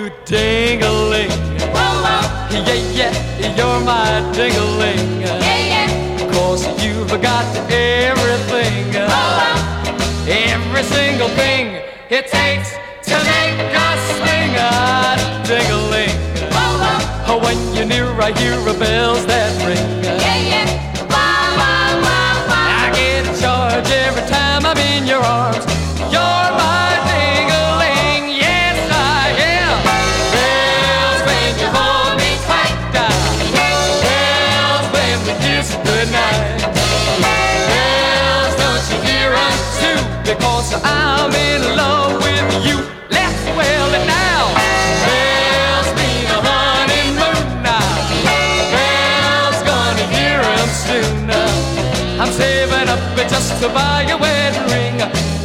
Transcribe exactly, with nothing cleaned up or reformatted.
you ding-a-ling. Yeah, yeah, you're my ding-a-ling. Yeah, yeah. Cause you've got everything. Every single thing it takes to make us swing. Ah, ding-a-ling. When you're near, I hear the bells that ring. Yeah, yeah. Wow, wow, wow, wow. I get a charge every time I'm in your arms. You're my ding-a-ling, yes I am. Bells when you hold me tight, bells when we kiss goodnight. Bells, don't you hear them too? Because I'm in love with you. Let's wail it now. Bells mean a honeymoon now. Bells gonna hear them soon. I'm saving up just to buy you.